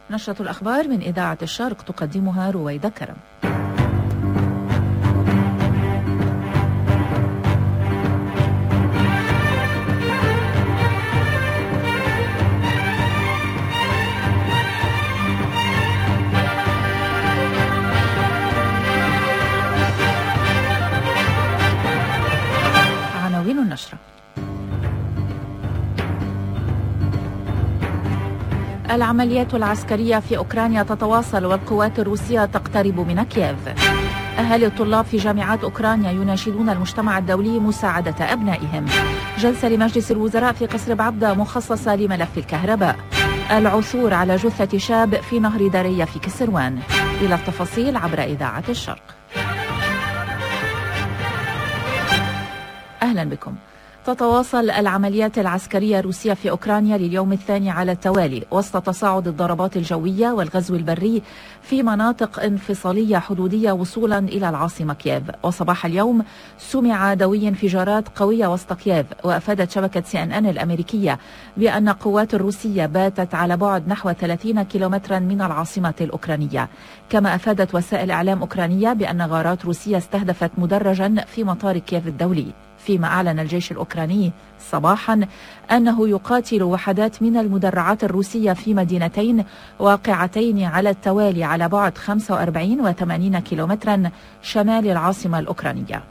نشرة الأخبار من إذاعة الشرق تقدمها رويدة كرم. عناوين النشرة: العمليات العسكرية في أوكرانيا تتواصل والقوات الروسية تقترب من كييف. أهالي الطلاب في جامعات أوكرانيا يناشدون المجتمع الدولي مساعدة أبنائهم. جلسة لمجلس الوزراء في قصر بعبدة مخصصة لملف الكهرباء. العثور على جثة شاب في نهر دارية في كسروان. إلى التفاصيل عبر إذاعة الشرق. أهلا بكم. تتواصل العمليات العسكرية الروسية في أوكرانيا لليوم الثاني على التوالي وسط تصاعد الضربات الجوية والغزو البري في مناطق انفصالية حدودية وصولا إلى العاصمة كييف. وصباح اليوم سمع دوي انفجارات قوية وسط كييف، وأفادت شبكة CNN الأمريكية بأن القوات الروسية باتت على بعد نحو 30 كيلومترا من العاصمة الأوكرانية. كما أفادت وسائل إعلام أوكرانية بأن غارات روسية استهدفت مدرجا في مطار كييف الدولي، فيما أعلن الجيش الأوكراني صباحا أنه يقاتل وحدات من المدرعات الروسية في مدينتين واقعتين على التوالي على بعد 45 و80 كيلومترا شمال العاصمة الأوكرانية.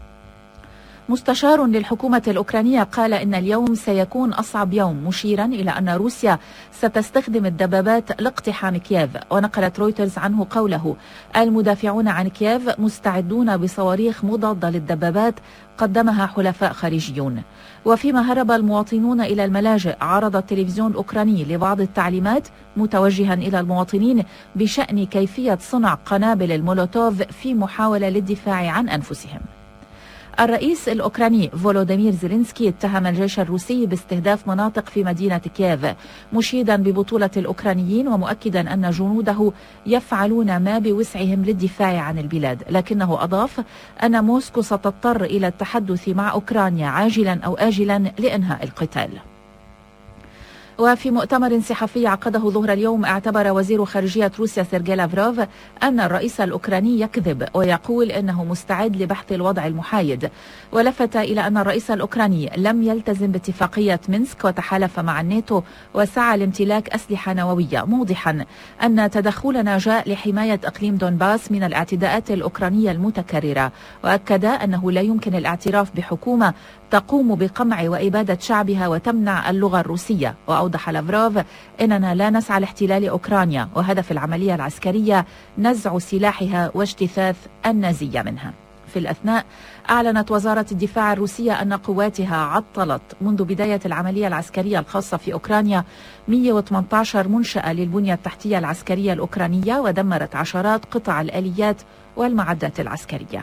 مستشار للحكومة الأوكرانية قال إن اليوم سيكون أصعب يوم، مشيرا إلى أن روسيا ستستخدم الدبابات لاقتحام كييف. ونقلت رويترز عنه قوله: المدافعون عن كييف مستعدون بصواريخ مضادة للدبابات قدمها حلفاء خارجيون. وفيما هرب المواطنون إلى الملاجئ، عرض التلفزيون الأوكراني لبعض التعليمات متوجها إلى المواطنين بشأن كيفية صنع قنابل المولوتوف في محاولة للدفاع عن أنفسهم. الرئيس الأوكراني فولوديمير زيلينسكي اتهم الجيش الروسي باستهداف مناطق في مدينة كييف، مشيدا ببطولة الأوكرانيين ومؤكدا أن جنوده يفعلون ما بوسعهم للدفاع عن البلاد، لكنه أضاف أن موسكو ستضطر إلى التحدث مع أوكرانيا عاجلا أو آجلا لإنهاء القتال. وفي مؤتمر صحفي عقده ظهر اليوم، اعتبر وزير خارجية روسيا سيرجي لافروف أن الرئيس الأوكراني يكذب ويقول إنه مستعد لبحث الوضع المحايد. ولفت إلى أن الرئيس الأوكراني لم يلتزم باتفاقية مينسك وتحالف مع الناتو وسعى لامتلاك أسلحة نووية، موضحا أن تدخلنا جاء لحماية إقليم دونباس من الاعتداءات الأوكرانية المتكررة. وأكد أنه لا يمكن الاعتراف بحكومة تقوم بقمع وإبادة شعبها وتمنع اللغة الروسية. وأوضح لافروف: إننا لا نسعى لاحتلال أوكرانيا، وهدف العملية العسكرية نزع سلاحها واجتثاث النازية منها. في الأثناء أعلنت وزارة الدفاع الروسية أن قواتها عطلت منذ بداية العملية العسكرية الخاصة في أوكرانيا 118 منشأة للبنية التحتية العسكرية الأوكرانية، ودمرت عشرات قطع الآليات والمعدات العسكرية.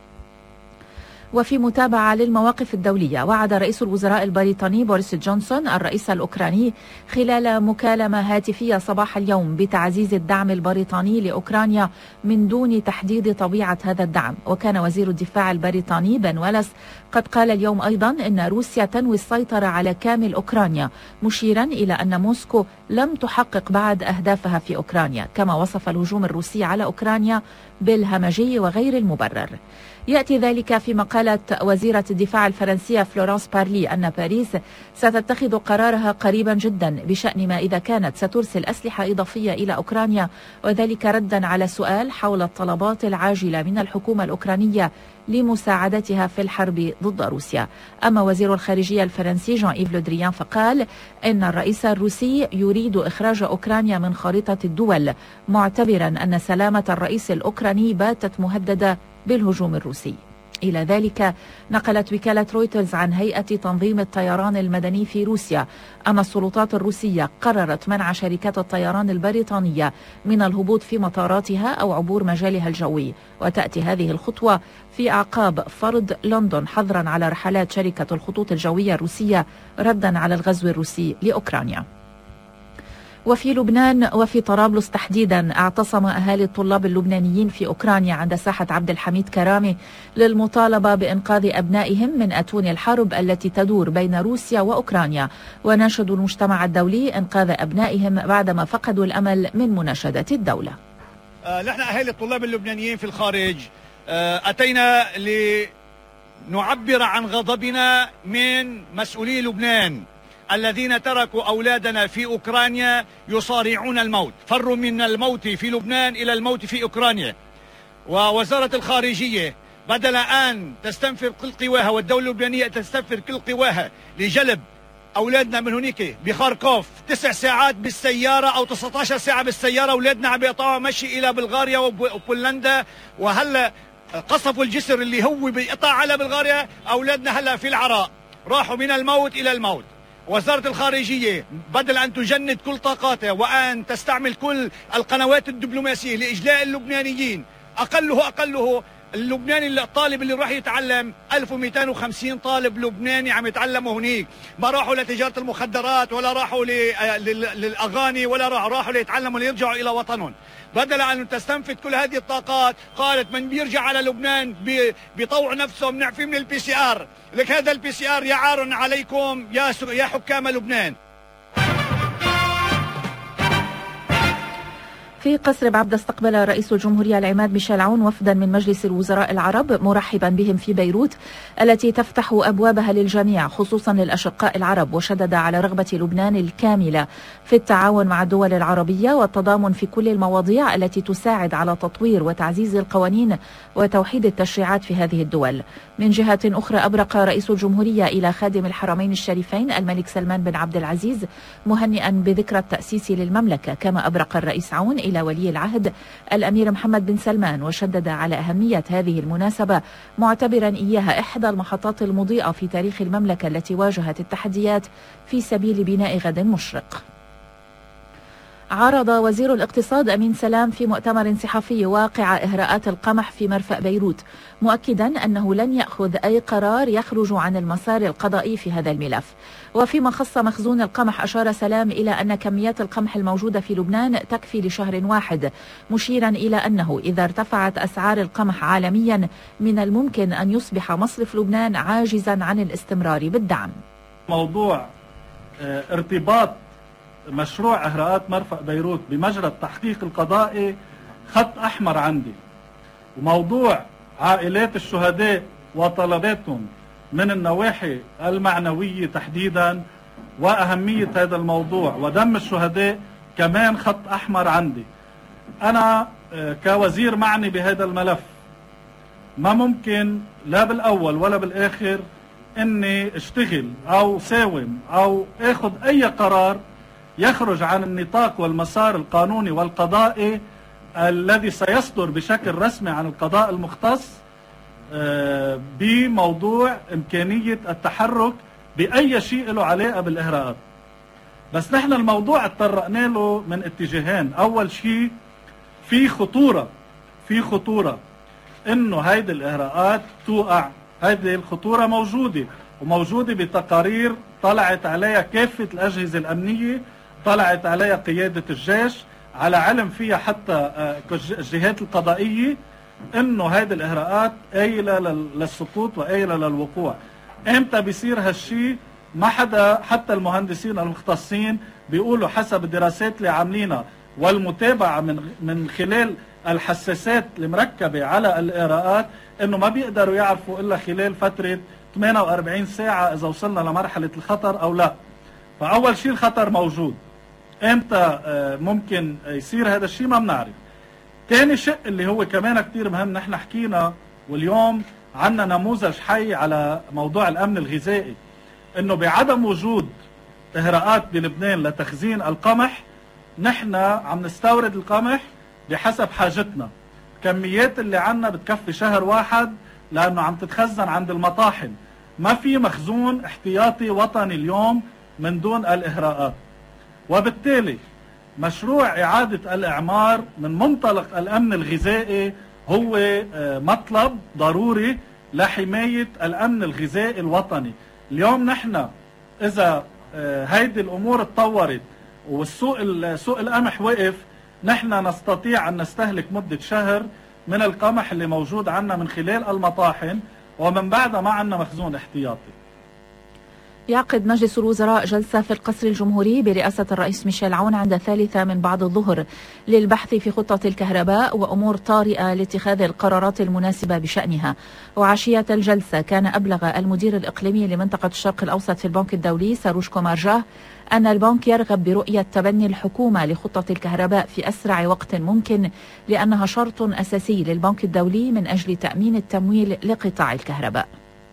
وفي متابعة للمواقف الدولية، وعد رئيس الوزراء البريطاني بوريس جونسون الرئيس الأوكراني خلال مكالمة هاتفية صباح اليوم بتعزيز الدعم البريطاني لأوكرانيا من دون تحديد طبيعة هذا الدعم. وكان وزير الدفاع البريطاني بن ويلس قد قال اليوم أيضا أن روسيا تنوي السيطرة على كامل أوكرانيا، مشيرا إلى أن موسكو لم تحقق بعد أهدافها في أوكرانيا. كما وصف الهجوم الروسي على أوكرانيا بالهمجي وغير المبرر. يأتي ذلك فيما قالت وزيرة الدفاع الفرنسية فلورانس بارلي أن باريس ستتخذ قرارها قريبا جدا بشأن ما إذا كانت سترسل أسلحة إضافية إلى أوكرانيا، وذلك ردا على سؤال حول الطلبات العاجلة من الحكومة الأوكرانية لمساعدتها في الحرب ضد روسيا. أما وزير الخارجية الفرنسي جان إيف لو دريان فقال إن الرئيس الروسي يريد إخراج أوكرانيا من خارطة الدول، معتبرا أن سلامة الرئيس الأوكراني باتت مهددة بالهجوم الروسي. إلى ذلك نقلت وكالة رويترز عن هيئة تنظيم الطيران المدني في روسيا أن السلطات الروسية قررت منع شركات الطيران البريطانية من الهبوط في مطاراتها أو عبور مجالها الجوي. وتأتي هذه الخطوة في أعقاب فرض لندن حظرا على رحلات شركة الخطوط الجوية الروسية ردا على الغزو الروسي لأوكرانيا. وفي لبنان وفي طرابلس تحديدا اعتصم أهالي الطلاب اللبنانيين في أوكرانيا عند ساحة عبد الحميد كرامي للمطالبة بإنقاذ أبنائهم من أتون الحرب التي تدور بين روسيا وأوكرانيا، وناشدوا المجتمع الدولي إنقاذ أبنائهم بعدما فقدوا الأمل من مناشدة الدولة. نحن أهالي الطلاب اللبنانيين في الخارج أتينا لنعبر عن غضبنا من مسؤولي لبنان الذين تركوا أولادنا في أوكرانيا يصارعون الموت، فروا من الموت في لبنان إلى الموت في أوكرانيا. ووزارة الخارجية بدل أن تستنفر كل قواها والدولة اللبنانية تستنفر كل قواها لجلب أولادنا من هناك بخاركوف 9 ساعات بالسيارة أو 19 ساعة بالسيارة، أولادنا عم يقطعوا مشي إلى بلغاريا وبولندا، وهلا قصفوا الجسر اللي هو بيقطع على بلغاريا. أولادنا هلا في العراء راحوا من الموت إلى الموت. وزارة الخارجية بدل أن تجند كل طاقاتها وأن تستعمل كل القنوات الدبلوماسية لإجلاء اللبنانيين، أقله اللبناني الطالب اللي راح يتعلم 1250 طالب لبناني عم يتعلموا هنيك، ما راحوا لتجارة المخدرات ولا راحوا للأغاني ولا راحوا ليتعلموا ليرجعوا إلى وطنهم. بدل أن تستنفذ كل هذه الطاقات قالت من بيرجع على لبنان بيطوع نفسه بنعفيه من البي سي ار. لك هذا البي سي ار يعار عليكم يا حكام لبنان. في قصر بعبدة استقبل رئيس الجمهورية العماد ميشيل عون وفدا من مجلس الوزراء العرب مرحبا بهم في بيروت التي تفتح أبوابها للجميع خصوصا للأشقاء العرب، وشدد على رغبة لبنان الكاملة في التعاون مع الدول العربية والتضامن في كل المواضيع التي تساعد على تطوير وتعزيز القوانين وتوحيد التشريعات في هذه الدول. من جهة أخرى أبرق رئيس الجمهورية إلى خادم الحرمين الشريفين الملك سلمان بن عبد العزيز مهنئا بذكرى التأسيس للمملكة، كما أبرق الرئيس عون إلى ولي العهد الأمير محمد بن سلمان، وشدد على أهمية هذه المناسبة معتبرا إياها إحدى المحطات المضيئة في تاريخ المملكة التي واجهت التحديات في سبيل بناء غد مشرق. عرض وزير الاقتصاد أمين سلام في مؤتمر صحفي واقع إهراءات القمح في مرفأ بيروت، مؤكدا أنه لن يأخذ أي قرار يخرج عن المسار القضائي في هذا الملف. وفيما خص مخزون القمح أشار سلام إلى أن كميات القمح الموجودة في لبنان تكفي لشهر واحد، مشيرا إلى أنه إذا ارتفعت أسعار القمح عالميا من الممكن أن يصبح مصرف لبنان عاجزا عن الاستمرار بالدعم. موضوع ارتباط مشروع إهراءات مرفأ بيروت بمجرى التحقيق القضائي خط أحمر عندي، وموضوع عائلات الشهداء وطلباتهم من النواحي المعنوية تحديدا وأهمية هذا الموضوع ودم الشهداء كمان خط أحمر عندي. أنا كوزير معني بهذا الملف ما ممكن لا بالأول ولا بالآخر أني اشتغل أو ساوم أو أخذ أي قرار يخرج عن النطاق والمسار القانوني والقضائي الذي سيصدر بشكل رسمي عن القضاء المختص بموضوع إمكانية التحرك بأي شيء له علاقة بالإهراءات. بس نحن الموضوع اتطرقنا له من اتجاهين. أول شيء في خطورة إنه هيدي الإهراءات توقع. هيدي الخطورة موجودة بتقارير طلعت عليها كافة الأجهزة الأمنية، طلعت عليها قيادة الجيش، على علم فيها حتى الجهات القضائية، انه هذه الاهراءات قايله للسقوط وقايله للوقوع. امتى بيصير هالشيء؟ ما حدا حتى المهندسين المختصين بيقولوا حسب الدراسات اللي عاملينها والمتابعه من خلال الحساسات المركبه على الاهراءات انه ما بيقدروا يعرفوا الا خلال فتره 48 ساعه اذا وصلنا لمرحله الخطر او لا. فاول شيء الخطر موجود. امتى ممكن يصير هذا الشيء ما بنعرف. ثاني شيء اللي هو كمان كثير مهم، نحن حكينا واليوم عندنا نموذج حي على موضوع الامن الغذائي، انه بعدم وجود اهراءات بلبنان لتخزين القمح نحن عم نستورد القمح بحسب حاجتنا. كميات اللي عندنا بتكفي شهر واحد لانه عم تتخزن عند المطاحن، ما في مخزون احتياطي وطني اليوم من دون الاهراءات. وبالتالي مشروع إعادة الإعمار من منطلق الأمن الغذائي هو مطلب ضروري لحماية الأمن الغذائي الوطني. اليوم نحن إذا هيدي الأمور اتطورت سوق القمح وقف، نحن نستطيع أن نستهلك مدة شهر من القمح اللي موجود عنا من خلال المطاحن، ومن بعدها ما عنا مخزون احتياطي. يعقد مجلس الوزراء جلسة في القصر الجمهوري برئاسة الرئيس ميشيل عون عند 3 من بعد الظهر للبحث في خطة الكهرباء وأمور طارئة لاتخاذ القرارات المناسبة بشأنها. وعشية الجلسة كان أبلغ المدير الإقليمي لمنطقة الشرق الأوسط في البنك الدولي ساروش كومارجاه أن البنك يرغب برؤية تبني الحكومة لخطة الكهرباء في أسرع وقت ممكن، لأنها شرط أساسي للبنك الدولي من أجل تأمين التمويل لقطاع الكهرباء.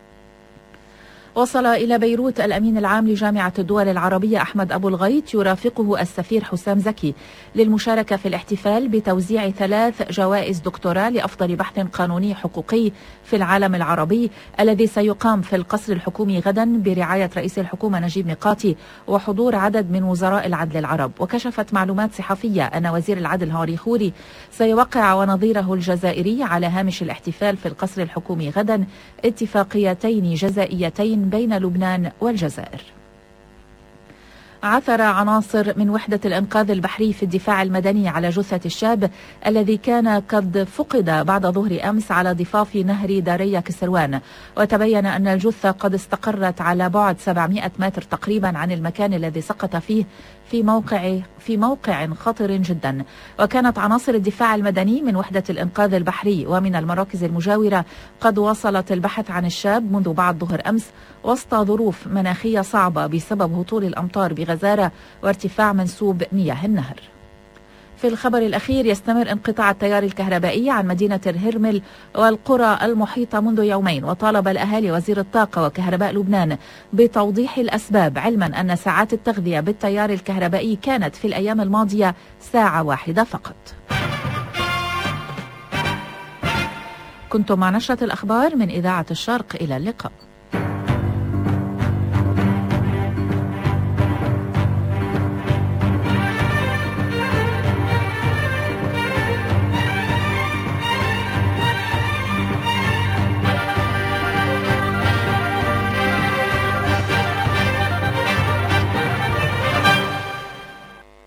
وصل إلى بيروت الأمين العام لجامعة الدول العربية أحمد أبو الغيط يرافقه السفير حسام زكي للمشاركة في الاحتفال بتوزيع 3 جوائز دكتوراه لأفضل بحث قانوني حقوقي في العالم العربي، الذي سيقام في القصر الحكومي غدا برعاية رئيس الحكومة نجيب ميقاتي وحضور عدد من وزراء العدل العرب. وكشفت معلومات صحفية أن وزير العدل هاري خوري سيوقع ونظيره الجزائري على هامش الاحتفال في القصر الحكومي غدا اتفاقيتين جزائيتين بين لبنان والجزائر. عثر عناصر من وحدة الإنقاذ البحري في الدفاع المدني على جثة الشاب الذي كان قد فقد بعد ظهر أمس على ضفاف نهر داريا كسروان، وتبين أن الجثة قد استقرت على بعد 700 متر تقريبا عن المكان الذي سقط فيه في موقع خطر جدا. وكانت عناصر الدفاع المدني من وحدة الإنقاذ البحري ومن المراكز المجاورة قد واصلت البحث عن الشاب منذ بعد ظهر أمس وسط ظروف مناخية صعبة بسبب هطول الأمطار بغزارة وارتفاع منسوب مياه النهر. في الخبر الأخير، يستمر انقطاع التيار الكهربائي عن مدينة الهرمل والقرى المحيطة منذ يومين، وطالب الأهالي وزير الطاقة وكهرباء لبنان بتوضيح الأسباب، علما أن ساعات التغذية بالتيار الكهربائي كانت في الأيام الماضية ساعة واحدة فقط. كنتم مع نشرة الأخبار من إذاعة الشرق، إلى اللقاء.